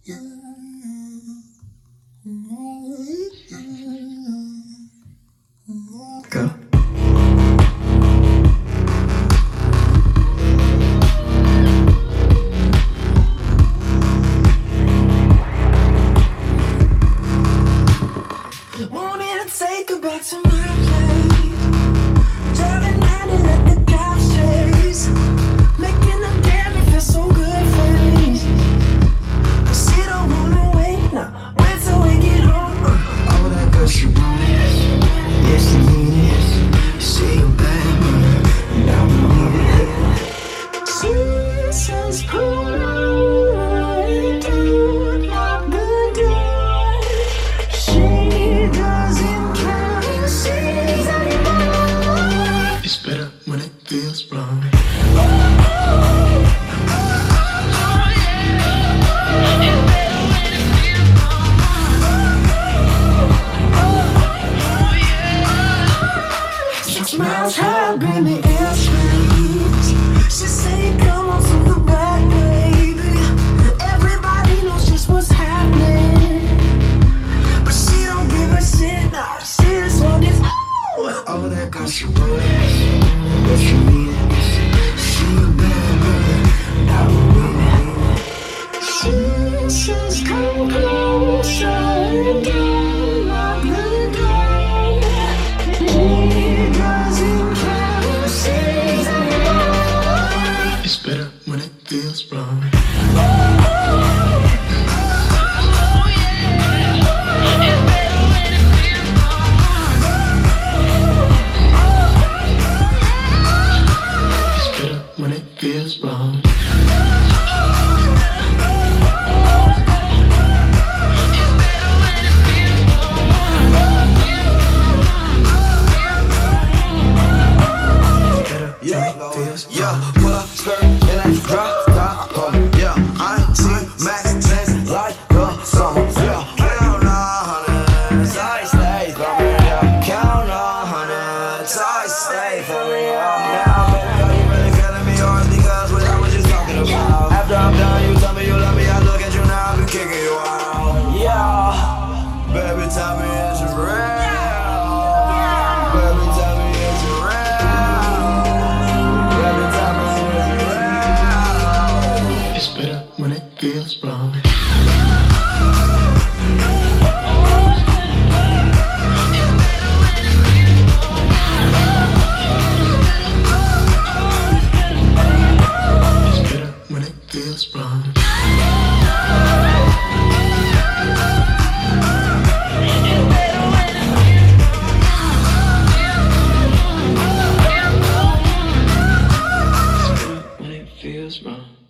Go. Want me to take her back to my place, driving 90 at the gas chase, making a damn it feel so good for me. She don't wanna wait, now wait till we get home. All that girl, she want it. Yeah, she need it. She a bad man, and I want it. She says, pull right to lock the door. She doesn't care who sees anymore. It's better when it feels wrong. Miles high, baby, airstreams. She say, come on to the back, baby. Everybody knows just what's happening, but she don't give a shit. Nah, she just want this. All that girl, she want it. But she need it. She a bad girl, and I want it. She says, come closer and don't lock the door. She doesn't care who sees anymore. It's better when it feels wrong. It's better when it feels wrong. Yeah, pull up skirt and I drop top. Yeah, I ain't seen Max since like the summer. Yeah, count on hundreds, I stay for me. Yeah, count on hundreds, I stay for me. Yeah, now baby, are you really feeling me or is because what I was just talking about? After I'm done, you tell me you love me. I look at you now, I've been kicking you out. Yeah, baby, tell me it's real. Baby, tell me it's real. It's better when it feels wrong. It's better when it feels wrong. It's better when it feels wrong.